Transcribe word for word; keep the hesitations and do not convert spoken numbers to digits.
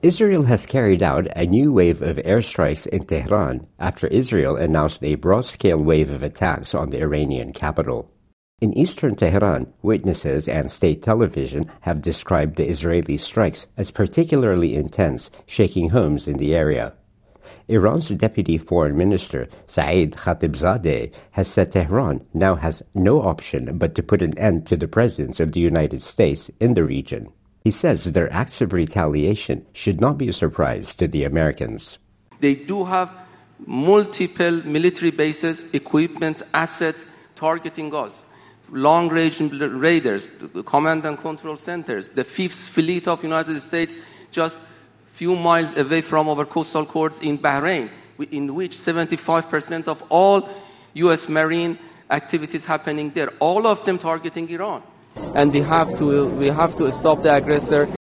Israel has carried out a new wave of airstrikes in Tehran after Israel announced a broad-scale wave of attacks on the Iranian capital. In eastern Tehran, witnesses and state television have described the Israeli strikes as particularly intense, shaking homes in the area. Iran's Deputy Foreign Minister Saeed Khatibzadeh has said Tehran now has no option but to put an end to the presence of the United States in the region. He says their acts of retaliation should not be a surprise to the Americans. They do have multiple military bases, equipment, assets targeting us. Long-range raiders, the command and control centers, the Fifth Fleet of the United States just few miles away from our coastal ports in Bahrain, in which seventy-five percent of all U S Marine activities happening there, all of them targeting Iran. And we have to we have to stop the aggressor.